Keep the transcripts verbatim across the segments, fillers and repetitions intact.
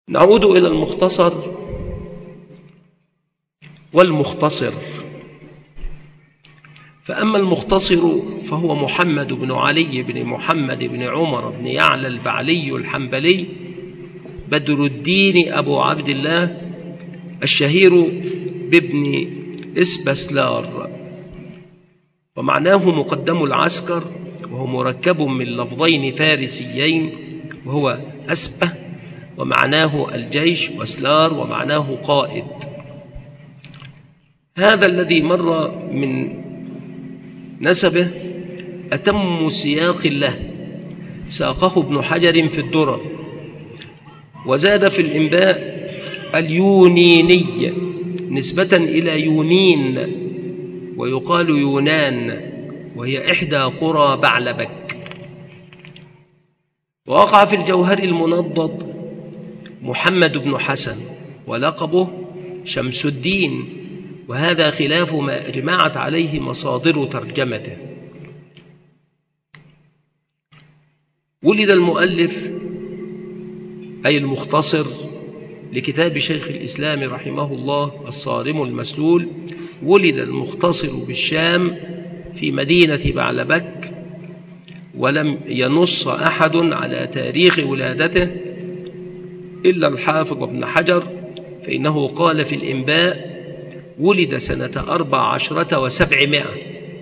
نعود إلى المختصر والمختصر. فأما المختصر فهو محمد بن علي بن محمد بن عمر بن يعلى البعلي الحنبلي بدر الدين أبو عبد الله الشهير بابن إسبسلار، ومعناه مقدم العسكر، وهو مركب من لفظين فارسيين، وهو أسبه ومعناه الجيش، وسلار ومعناه قائد. هذا الذي مر من نسبه أتم سياق له، ساقه ابن حجر في الدرر، وزاد في الإنباء اليونيني نسبة إلى يونين، ويقال يونان، وهي إحدى قرى بعلبك. ووقع في الجوهر المنضد محمد بن حسن، ولقبه شمس الدين، وهذا خلاف ما أجمعت عليه مصادر ترجمته. ولد المؤلف أي المختصر لكتاب شيخ الإسلام رحمه الله الصارم المسلول، ولد المختصر بالشام في مدينة بعلبك، ولم ينص أحد على تاريخ ولادته إلا الحافظ ابن حجر، فإنه قال في الإنباء ولد سنة أربع عشرة وسبعمائة.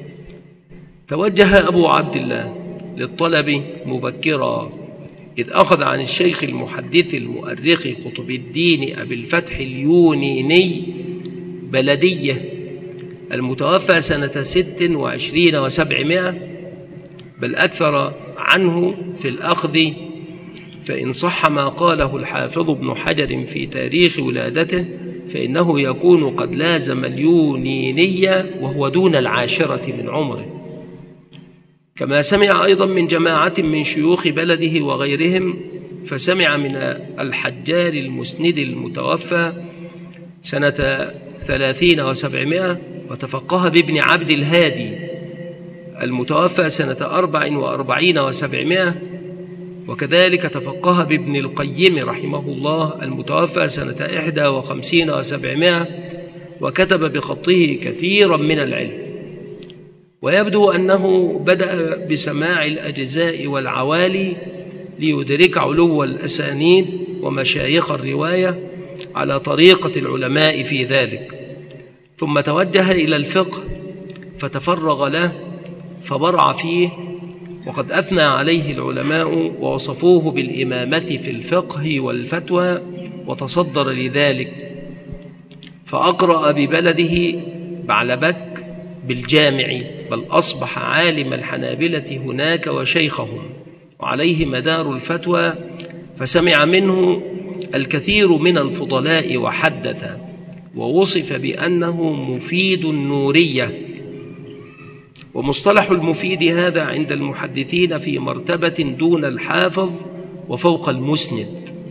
توجه أبو عبد الله للطلب مبكرا، إذ أخذ عن الشيخ المحدث المؤرخ قطب الدين أبي الفتح اليونيني بلدية المتوفى سنة ست وعشرين وسبعمائة، بل أكثر عنه في الأخذ، فإن صح ما قاله الحافظ ابن حجر في تاريخ ولادته فإنه يكون قد لازم اليونينية وهو دون العاشرة من عمره. كما سمع أيضا من جماعة من شيوخ بلده وغيرهم، فسمع من الحجار المسند المتوفى سنة ثلاثين وسبعمائة، وتفقه بابن عبد الهادي المتوفى سنة أربع وأربعين وسبعمائة، وكذلك تفقه بابن القيم رحمه الله المتوفى سنة إحدى وخمسين وسبعمائة، وكتب بخطه كثيرا من العلم. ويبدو أنه بدأ بسماع الأجزاء والعوالي ليدرك علو الأسانيد ومشايخ الرواية على طريقة العلماء في ذلك، ثم توجه إلى الفقه فتفرغ له فبرع فيه، وقد أثنى عليه العلماء ووصفوه بالإمامة في الفقه والفتوى، وتصدر لذلك، فأقرأ ببلده بعلبك بالجامع، بل أصبح عالم الحنابلة هناك وشيخهم، وعليه مدار الفتوى، فسمع منه الكثير من الفضلاء وحدث، ووصف بأنه مفيد النورية. ومصطلح المفيد هذا عند المحدثين في مرتبة دون الحافظ وفوق المسند.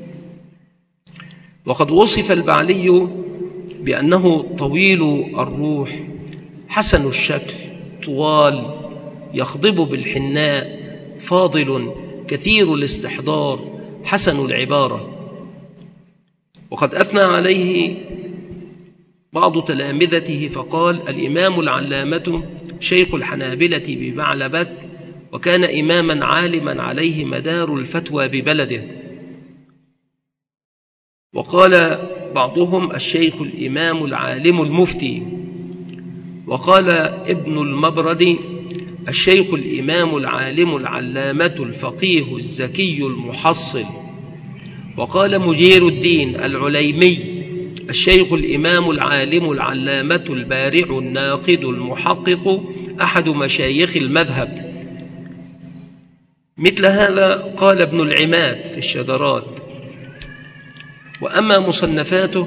وقد وصف البعلي بأنه طويل الروح، حسن الشكل، طوال، يخضب بالحناء، فاضل، كثير الاستحضار، حسن العبارة. وقد أثنى عليه بعض تلامذته فقال: الإمام العلامة شيخ الحنابلة ببعلبك، وكان إماما عالما عليه مدار الفتوى ببلده. وقال بعضهم: الشيخ الإمام العالم المفتي. وقال ابن المبرد: الشيخ الإمام العالم العلامة الفقيه الزكي المحصل. وقال مجير الدين العليمي: الشيخ الإمام العالم العلامة البارع الناقد المحقق، أحد مشايخ المذهب. مثل هذا قال ابن العماد في الشذرات. وأما مصنفاته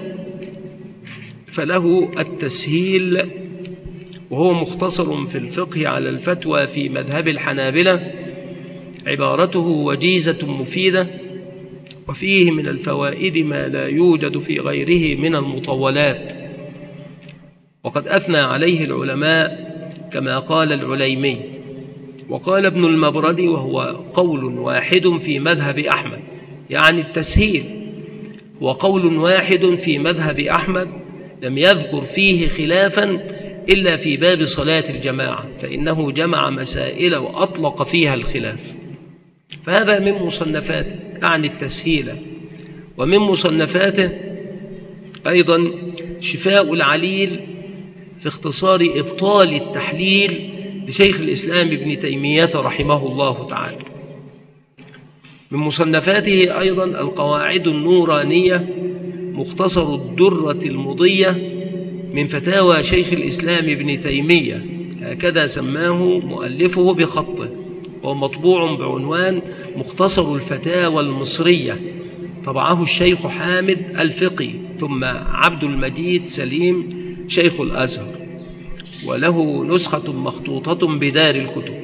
فله التسهيل، وهو مختصر في الفقه على الفتوى في مذهب الحنابلة، عبارته وجيزة مفيدة، وفيه من الفوائد ما لا يوجد في غيره من المطولات. وقد أثنى عليه العلماء كما قال العليمي. وقال ابن المبرد، وهو قول واحد في مذهب أحمد، يعني التسهيل، وقول واحد في مذهب أحمد لم يذكر فيه خلافا إلا في باب صلاة الجماعة، فإنه جمع مسائل وأطلق فيها الخلاف. فهذا من مصنفاته عن التسهيل. ومن مصنفاته أيضا شفاء العليل في اختصار إبطال التحليل لشيخ الإسلام ابن تيمية رحمه الله تعالى. من مصنفاته أيضا القواعد النورانية مختصر الدرة المضية من فتاوى شيخ الإسلام ابن تيمية، هكذا سماه مؤلفه بخطه، وهو مطبوع بعنوان مختصر الفتاوى المصرية، طبعه الشيخ حامد الفقي ثم عبد المجيد سليم شيخ الأزهر، وله نسخة مخطوطة بدار الكتب.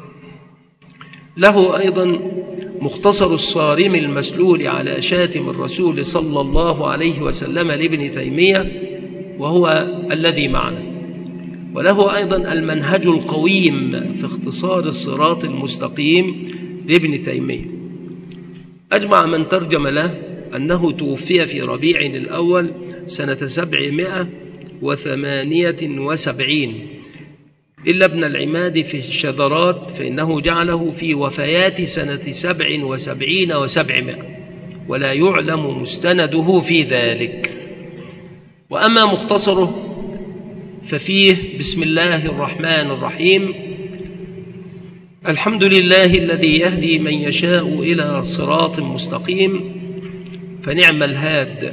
له أيضا مختصر الصارم المسلول على شاتم الرسول صلى الله عليه وسلم لابن تيمية، وهو الذي معنا. وله أيضا المنهج القويم في اختصار الصراط المستقيم لابن تيمية. أجمع من ترجم له أنه توفي في ربيع الأول سنة سبعمائة وثمانية وسبعين، إلا ابن العماد في الشذرات فإنه جعله في وفيات سنة سبع وسبعين وسبعمائة، ولا يعلم مستنده في ذلك. وأما مختصره ففيه بسم الله الرحمن الرحيم: الحمد لله الذي يهدي من يشاء إلى صراط مستقيم، فنعم الهاد.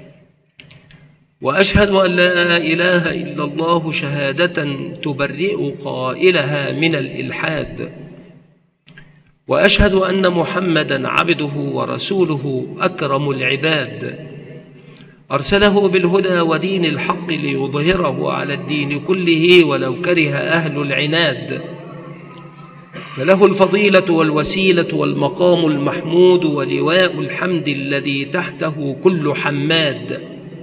وأشهد أن لا إله إلا الله شهادة تبرئ قائلها من الإلحاد. وأشهد أن محمدًا عبده ورسوله أكرم العباد، أرسله بالهدى ودين الحق ليظهره على الدين كله ولو كره أهل العناد. فله الفضيلة والوسيلة والمقام المحمود ولواء الحمد الذي تحته كل حماد.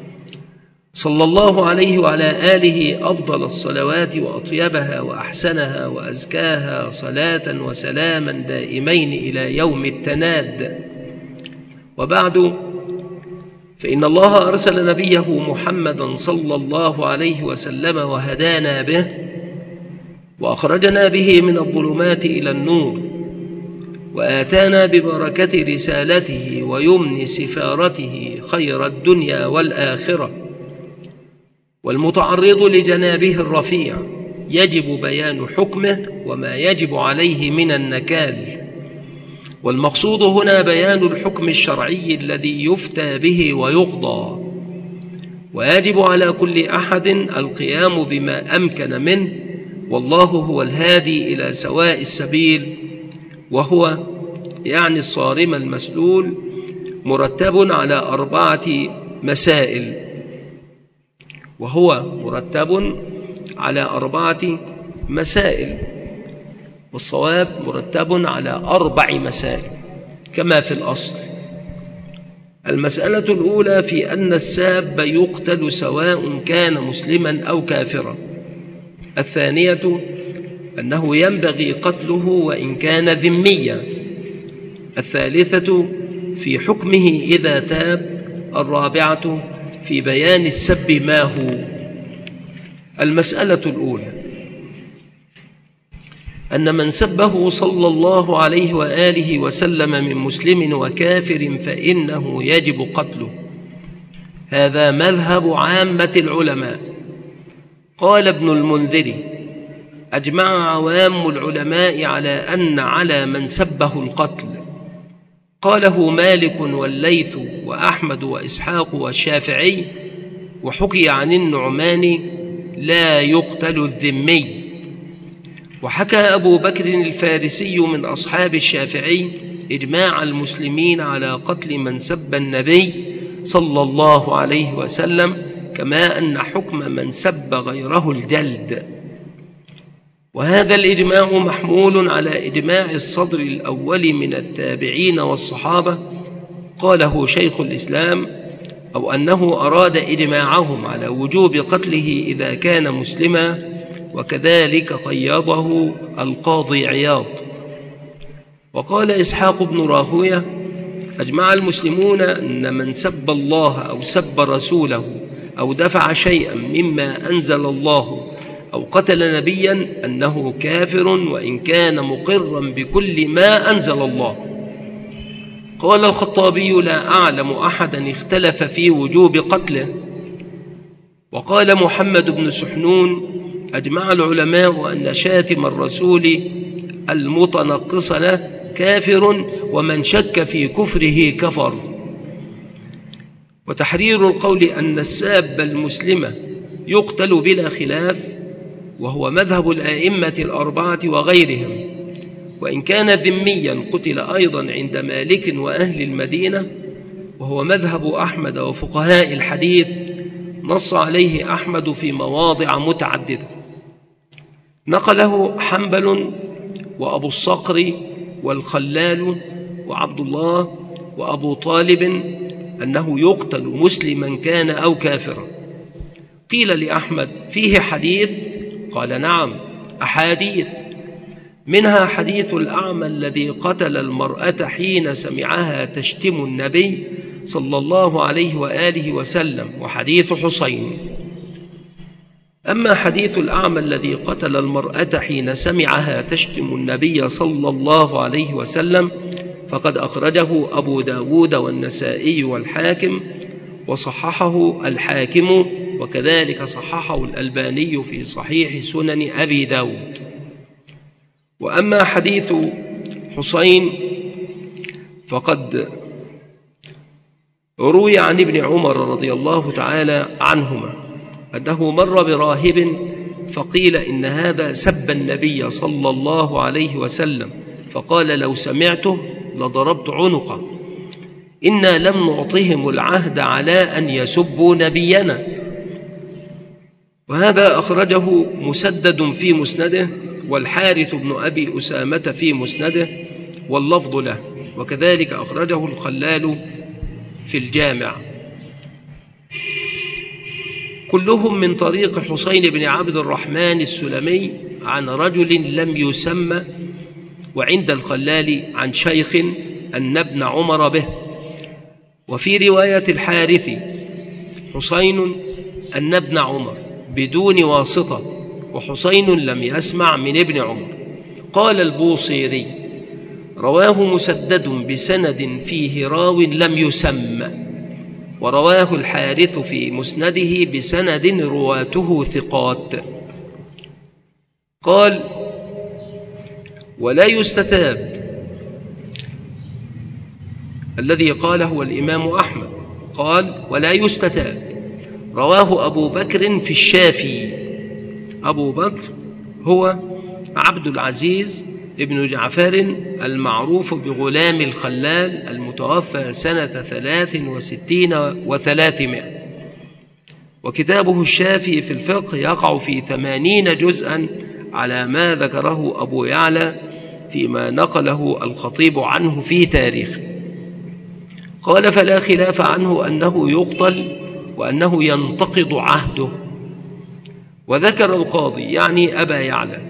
صلى الله عليه وعلى آله أفضل الصلوات وأطيبها وأحسنها وأزكاها صلاة وسلاما دائمين إلى يوم التناد. وبعد، فإن الله أرسل نبيه محمدا صلى الله عليه وسلم وهدانا به، وأخرجنا به من الظلمات إلى النور، وآتانا ببركة رسالته ويمن سفارته خير الدنيا والآخرة. والمتعرض لجنابه الرفيع يجب بيان حكمه وما يجب عليه من النكال. والمقصود هنا بيان الحكم الشرعي الذي يفتى به ويقضى، ويجب على كل أحد القيام بما أمكن منه، والله هو الهادي إلى سواء السبيل. وهو يعني الصارم المسلول مرتب على أربعة مسائل وهو مرتب على أربعة مسائل والصواب مرتب على أربع مسائل كما في الأصل. المسألة الأولى في أن الساب يقتل سواء كان مسلما أو كافرا. الثانية أنه ينبغي قتله وإن كان ذميا. الثالثة في حكمه إذا تاب. الرابعة في بيان السب ما هو. المسألة الأولى أن من سبه صلى الله عليه وآله وسلم من مسلم وكافر فإنه يجب قتله. هذا مذهب عامة العلماء. قال ابن المنذر: أجمع عوام العلماء على أن على من سبه القتل. قاله مالك والليث وأحمد وإسحاق والشافعي، وحكي عن النعمان: لا يقتل الذمي. وحكى أبو بكر الفارسي من أصحاب الشافعي إجماع المسلمين على قتل من سب النبي صلى الله عليه وسلم، كما أن حكم من سب غيره الجلد. وهذا الإجماع محمول على إجماع الصدر الأول من التابعين والصحابة، قاله شيخ الإسلام، أو أنه أراد إجماعهم على وجوب قتله إذا كان مسلما، وكذلك قيضه القاضي عياض. وقال إسحاق بن راهوية: أجمع المسلمون أن من سب الله أو سب رسوله أو دفع شيئا مما أنزل الله أو قتل نبيا أنه كافر وإن كان مقرا بكل ما أنزل الله. قال الخطابي: لا أعلم أحدا اختلف في وجوب قتله. وقال محمد بن سحنون: أجمع العلماء أن شاتم الرسول المتنقص له كافر ومن شك في كفره كفر. وتحرير القول أن الساب المسلم يقتل بلا خلاف، وهو مذهب الآئمة الأربعة وغيرهم، وإن كان ذميا قتل أيضا عند مالك وأهل المدينة، وهو مذهب أحمد وفقهاء الحديث، نص عليه أحمد في مواضع متعددة. نقله حنبل وأبو الصقر والخلال وعبد الله وأبو طالب أنه يقتل مسلما كان أو كافرا. قيل لأحمد: فيه حديث؟ قال: نعم، أحاديث، منها حديث الأعمى الذي قتل المرأة حين سمعها تشتم النبي صلى الله عليه وآله وسلم، وحديث حسين. أما حديث الأعمى الذي قتل المرأة حين سمعها تشتم النبي صلى الله عليه وسلم فقد أخرجه أبو داود والنسائي والحاكم، وصححه الحاكم، وكذلك صححه الألباني في صحيح سنن أبي داود. وأما حديث حسين فقد روي عن ابن عمر رضي الله تعالى عنهما أنه مر براهب فقيل: إن هذا سب النبي صلى الله عليه وسلم، فقال: لو سمعته لضربت عنقه، إنا لم نعطهم العهد على أن يسبوا نبينا. وهذا أخرجه مسدد في مسنده، والحارث بن أبي أسامة في مسنده، واللفظ له، وكذلك أخرجه الخلال في الجامع، كلهم من طريق حسين بن عبد الرحمن السلمي عن رجل لم يسمى، وعند الخلال عن شيخ أن ابن عمر به. وفي رواية الحارث حسين أن ابن عمر بدون واسطة، وحسين لم يسمع من ابن عمر. قال البوصيري: رواه مسدد بسند فيه راو لم يسمى، ورواه الحارث في مسنده بسند رواته ثقات. قال: ولا يستتاب، الذي قاله هو الإمام أحمد. قال: ولا يستتاب، رواه أبو بكر في الشافي. أبو بكر هو عبد العزيز ابن جعفر المعروف بغلام الخلال، المتوفى سنة ثلاث وستين وثلاثمائة، وكتابه الشافي في الفقه يقع في ثمانين جزءا على ما ذكره أبو يعلى فيما نقله الخطيب عنه في تاريخه. قال: فلا خلاف عنه أنه يقتل وأنه ينتقض عهده. وذكر القاضي، يعني أبا يعلى،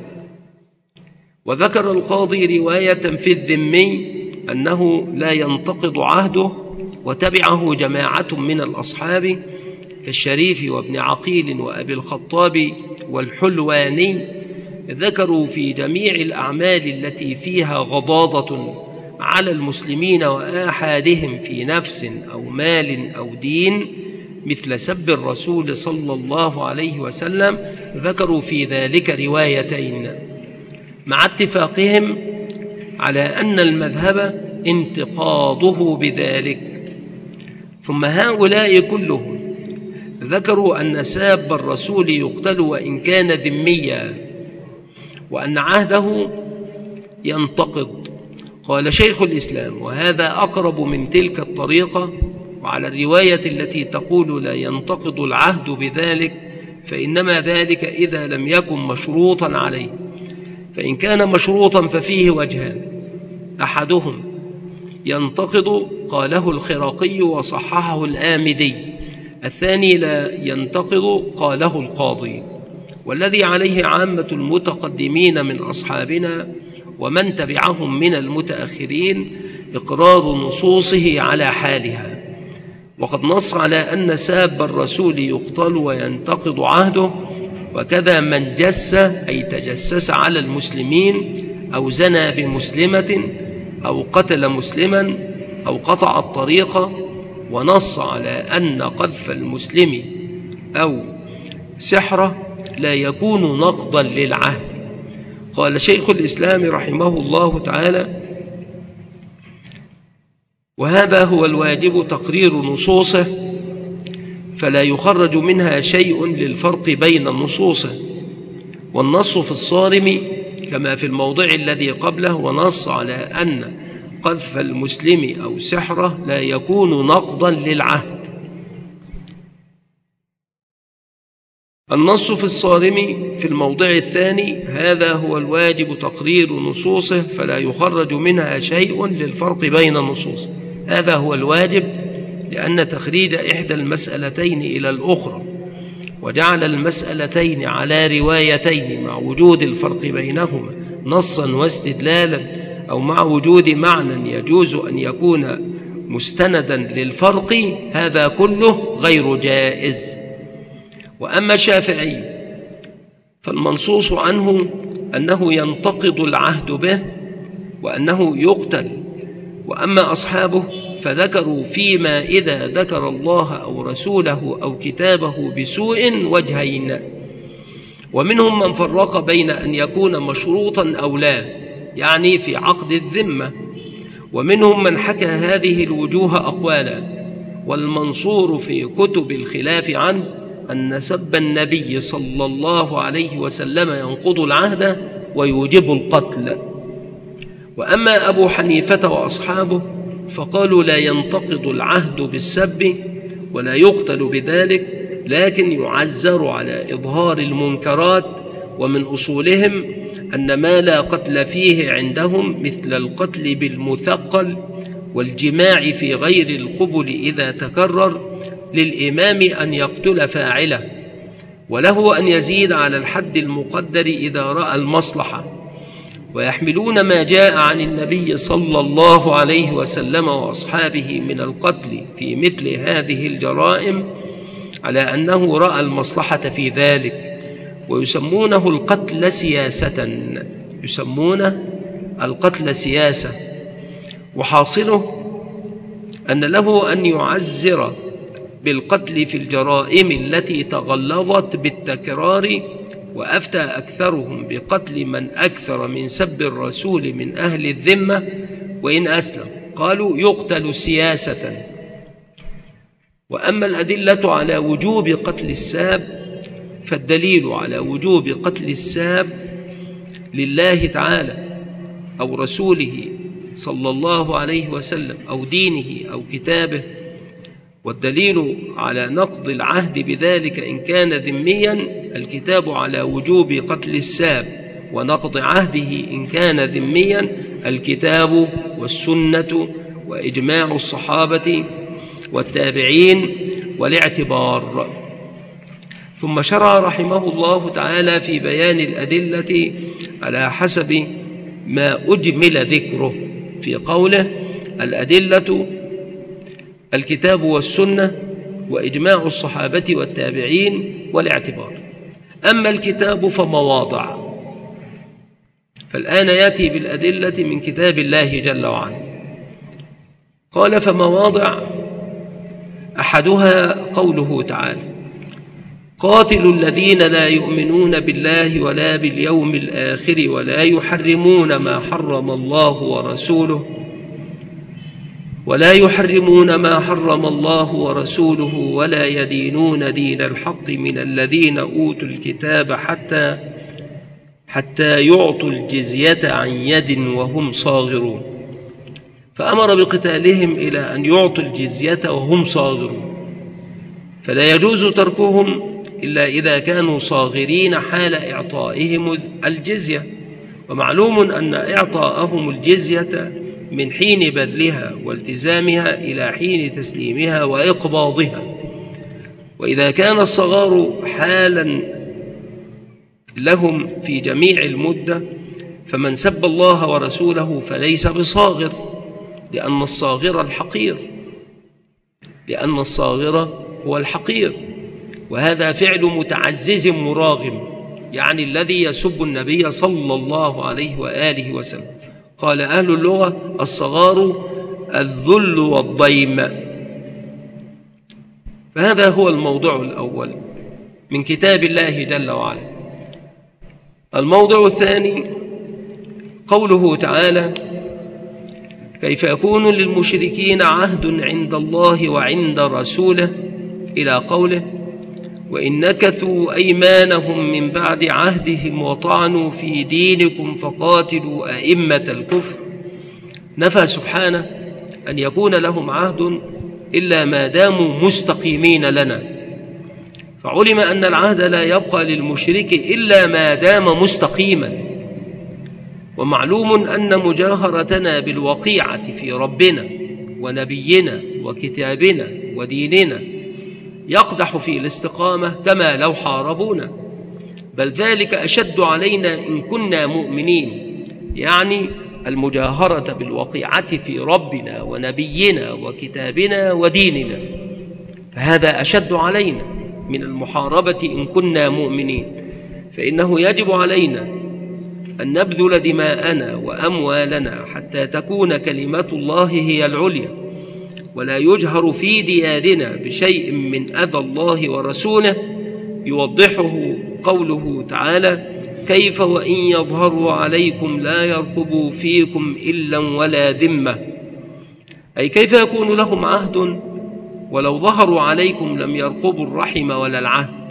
وذكر القاضي رواية في الذمي أنه لا ينتقض عهده، وتبعه جماعة من الأصحاب كالشريف وابن عقيل وأبي الخطاب والحلواني، ذكروا في جميع الأعمال التي فيها غضاضة على المسلمين وآحادهم في نفس أو مال أو دين، مثل سب الرسول صلى الله عليه وسلم، ذكروا في ذلك روايتين، مع اتفاقهم على أن المذهب انتقاضه بذلك. ثم هؤلاء كلهم ذكروا أن ساب الرسول يقتل وإن كان ذميا، وأن عهده ينتقض. قال شيخ الإسلام: وهذا أقرب من تلك الطريقة. وعلى الرواية التي تقول لا ينتقض العهد بذلك، فإنما ذلك إذا لم يكن مشروطا عليه، فإن كان مشروطا ففيه وجهان: أحدهم ينتقض، قاله الخراقي وصححه الآمدي، الثاني لا ينتقض، قاله القاضي. والذي عليه عامة المتقدمين من أصحابنا ومن تبعهم من المتأخرين إقرار نصوصه على حالها. وقد نص على أن ساب الرسول يقتل وينتقض عهده، وكذا من جس أي تجسس على المسلمين أو زنى بمسلمة أو قتل مسلما أو قطع الطريق. ونص على أن قذف المسلم أو سحره لا يكون نقضا للعهد. قال شيخ الإسلام رحمه الله تعالى: وهذا هو الواجب تقرير نصوصه، فلا يخرج منها شيء للفرق بين النصوص. والنص في الصارم كما في الموضع الذي قبله، ونص على أن قذف المسلم أو سحره لا يكون نقضا للعهد. النص في الصارم في الموضع الثاني: هذا هو الواجب تقرير نصوصه، فلا يخرج منها شيء للفرق بين النصوص. هذا هو الواجب، لأن تخريج إحدى المسألتين إلى الأخرى وجعل المسألتين على روايتين مع وجود الفرق بينهما نصا واستدلالا، أو مع وجود معنى يجوز أن يكون مستندا للفرق، هذا كله غير جائز. وأما الشافعي فالمنصوص عنه أنه ينتقض العهد به وأنه يقتل. وأما أصحابه فذكروا فيما إذا ذكر الله أو رسوله أو كتابه بسوء وجهين، ومنهم من فرق بين أن يكون مشروطا أو لا، يعني في عقد الذمة، ومنهم من حكى هذه الوجوه أقوالا. والمنصور في كتب الخلاف عنه أن سب النبي صلى الله عليه وسلم ينقض العهد ويوجب القتل. وأما أبو حنيفة وأصحابه فقالوا لا ينتقض العهد بالسب ولا يقتل بذلك، لكن يعزر على إظهار المنكرات. ومن أصولهم أن ما لا قتل فيه عندهم مثل القتل بالمثقل والجماع في غير القبل إذا تكرر للإمام أن يقتل فاعله، وله أن يزيد على الحد المقدر إذا رأى المصلحة. ويحملون ما جاء عن النبي صلى الله عليه وسلم وأصحابه من القتل في مثل هذه الجرائم على أنه رأى المصلحة في ذلك، ويسمونه القتل سياسة، يسمونه القتل سياسة. وحاصله أن له أن يعزر بالقتل في الجرائم التي تغلظت بالتكرار. وأفتى أكثرهم بقتل من أكثر من سب الرسول من أهل الذمة وإن أسلم، قالوا يقتل سياسة. وأما الأدلة على وجوب قتل الساب فالدليل على وجوب قتل الساب لله تعالى أو رسوله صلى الله عليه وسلم أو دينه أو كتابه، والدليل على نقض العهد بذلك إن كان ذميا الكتاب على وجوب قتل الساب، ونقض عهده إن كان ذميا الكتاب والسنة وإجماع الصحابة والتابعين والاعتبار. ثم شرع رحمه الله تعالى في بيان الأدلة على حسب ما أجمل ذكره في قوله: الأدلة الكتاب والسنة وإجماع الصحابة والتابعين والاعتبار. أما الكتاب فمواضع، فالآن يأتي بالأدلة من كتاب الله جل وعلا. قال: فمواضع أحدها قوله تعالى: قاتلوا الذين لا يؤمنون بالله ولا باليوم الآخر ولا يحرمون ما حرم الله ورسوله ولا يحرمون ما حرم الله ورسوله ولا يدينون دين الحق من الذين أوتوا الكتاب حتى حتى يعطوا الجزية عن يد وهم صاغرون. فأمر بقتالهم إلى أن يعطوا الجزية وهم صاغرون، فلا يجوز تركهم إلا إذا كانوا صاغرين حال إعطائهم الجزية. ومعلوم أن إعطاءهم الجزية من حين بذلها والتزامها إلى حين تسليمها وإقباضها. وإذا كان الصغار حالا لهم في جميع المدة فمن سب الله ورسوله فليس بصاغر، لأن الصاغر الحقير، لأن الصاغر هو الحقير، وهذا فعل متعزز مراغم، يعني الذي يسب النبي صلى الله عليه وآله وسلم. قال أهل اللغة: الصغار الذل والضيم. فهذا هو الموضوع الأول من كتاب الله جل وعلا. الموضوع الثاني قوله تعالى: كيف يكون للمشركين عهد عند الله وعند رسوله، إلى قوله: وإن نكثوا أيمانهم من بعد عهدهم وطعنوا في دينكم فقاتلوا أئمة الكفر. نفى سبحانه أن يكون لهم عهد إلا ما داموا مستقيمين لنا، فعلم أن العهد لا يبقى للمشرك إلا ما دام مستقيما. ومعلوم أن مجاهرتنا بالوقيعة في ربنا ونبينا وكتابنا وديننا يقدح في الاستقامة كما لو حاربونا، بل ذلك أشد علينا إن كنا مؤمنين، يعني المجاهرة بالوقيعة في ربنا ونبينا وكتابنا وديننا، فهذا أشد علينا من المحاربة إن كنا مؤمنين. فإنه يجب علينا أن نبذل دماءنا وأموالنا حتى تكون كلمة الله هي العليا، ولا يجهر في ديارنا بشيء من أذى الله ورسوله، يوضحه قوله تعالى: كيف وإن يظهروا عليكم لا يرقبوا فيكم إلا ولا ذمة، أي كيف يكون لهم عهد ولو ظهروا عليكم لم يرقبوا الرحم ولا العهد.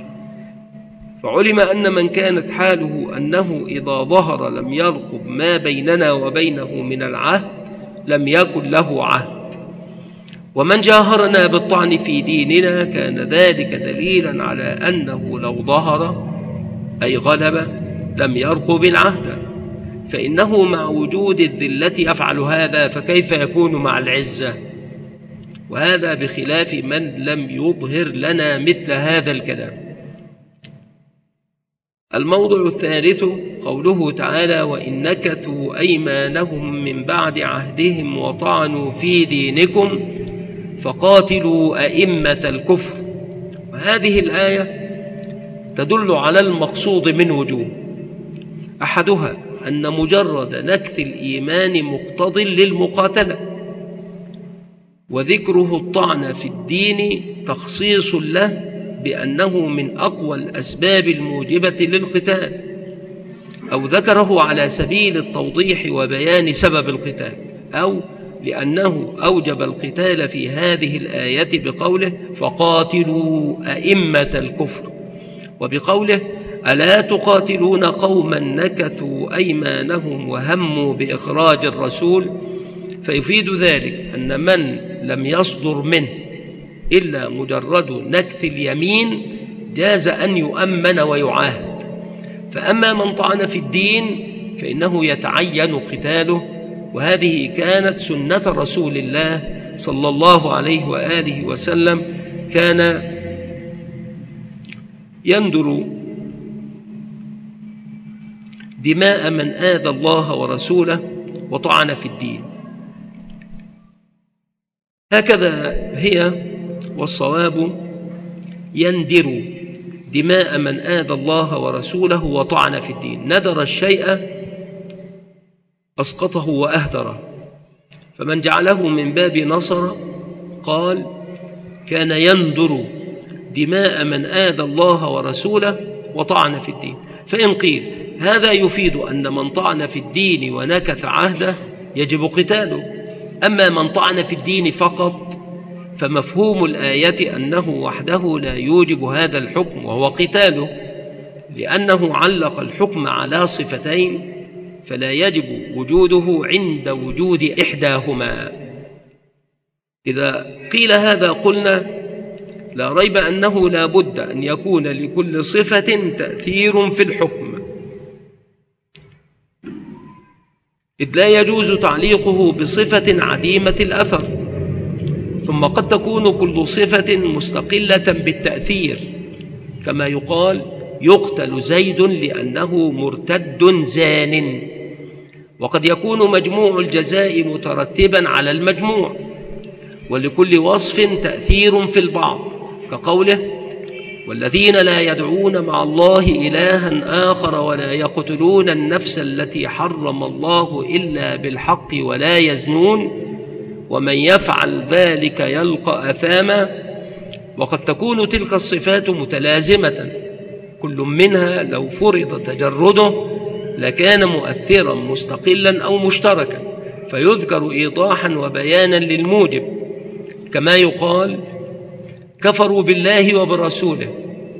فعلم أن من كانت حاله أنه إذا ظهر لم يرقب ما بيننا وبينه من العهد لم يكن له عهد. ومن جاهرنا بالطعن في ديننا كان ذلك دليلا على أنه لو ظهر أي غلب لم يرقب العهد، فإنه مع وجود الذلة يفعل هذا، فكيف يكون مع العزة؟ وهذا بخلاف من لم يظهر لنا مثل هذا الكلام. الموضع الثالث قوله تعالى: وإن نكثوا أيمانهم من بعد عهدهم وطعنوا في دينكم فقاتلوا أئمة الكفر. وهذه الآية تدل على المقصود من وجوه: أحدها أن مجرد نكث الإيمان مقتض للمقاتلة، وذكره الطعن في الدين تخصيص له بأنه من أقوى الأسباب الموجبة للقتال، أو ذكره على سبيل التوضيح وبيان سبب القتال، أو لأنه أوجب القتال في هذه الآية بقوله: فقاتلوا أئمة الكفر، وبقوله: ألا تقاتلون قوما نكثوا أيمانهم وهموا بإخراج الرسول. فيفيد ذلك أن من لم يصدر منه إلا مجرد نكث اليمين جاز أن يؤمن ويعاهد، فأما من طعن في الدين فإنه يتعين قتاله، وهذه كانت سنة رسول الله صلى الله عليه وآله وسلم، كان يندر دماء من آذى الله ورسوله وطعن في الدين. هكذا هي، والصواب يندر دماء من آذى الله ورسوله وطعن في الدين. ندر الشيء أسقطه وأهدره، فمن جعله من باب نصر قال كان يندر دماء من آذى الله ورسوله وطعن في الدين. فإن قيل هذا يفيد أن من طعن في الدين ونكث عهده يجب قتاله، أما من طعن في الدين فقط فمفهوم الآية أنه وحده لا يوجب هذا الحكم وهو قتاله، لأنه علق الحكم على صفتين فلا يجب وجوده عند وجود إحداهما. إذا قيل هذا قلنا لا ريب أنه لا بد أن يكون لكل صفة تأثير في الحكم، إذ لا يجوز تعليقه بصفة عديمة الأثر. ثم قد تكون كل صفة مستقلة بالتأثير، كما يقال يقتل زيد لأنه مرتد زان، وقد يكون مجموع الجزاء مترتبا على المجموع، ولكل وصف تأثير في البعض، كقوله: والذين لا يدعون مع الله إلها آخر ولا يقتلون النفس التي حرم الله إلا بالحق ولا يزنون ومن يفعل ذلك يلقى أثاما. وقد تكون تلك الصفات متلازمة، كل منها لو فرض تجرده لكان مؤثرا مستقلا أو مشتركا، فيذكر إيضاحا وبيانا للموجب، كما يقال: كفروا بالله وبرسوله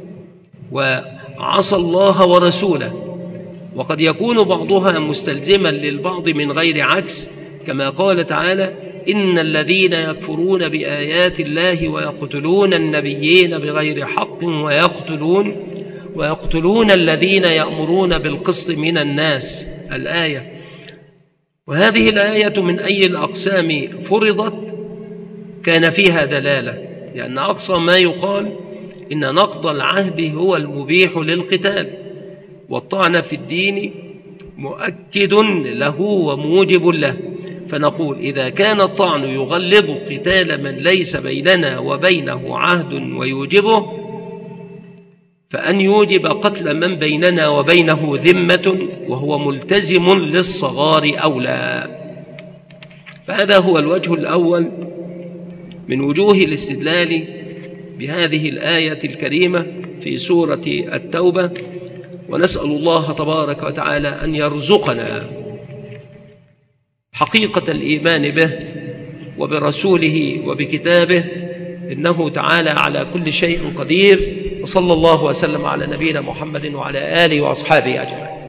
وعصى الله ورسوله. وقد يكون بعضها مستلزما للبعض من غير عكس، كما قال تعالى: إن الذين يكفرون بآيات الله ويقتلون النبيين بغير حق ويقتلون ويقتلون الذين يأمرون بالقسط من الناس، الآية. وهذه الآية من أي الأقسام فرضت كان فيها دلالة، لأن أقصى ما يقال إن نقض العهد هو المبيح للقتال، والطعن في الدين مؤكد له وموجب له. فنقول: إذا كان الطعن يغلظ قتال من ليس بيننا وبينه عهد ويوجبه، فأن يوجب قتل من بيننا وبينه ذمة وهو ملتزم للصغار أولى. فهذا هو الوجه الأول من وجوه الاستدلال بهذه الآية الكريمة في سورة التوبة. ونسأل الله تبارك وتعالى أن يرزقنا حقيقة الإيمان به وبرسوله وبكتابه، إنه تعالى على كل شيء قدير. وصلى الله وسلم على نبينا محمد وعلى آله وأصحابه أجمعين.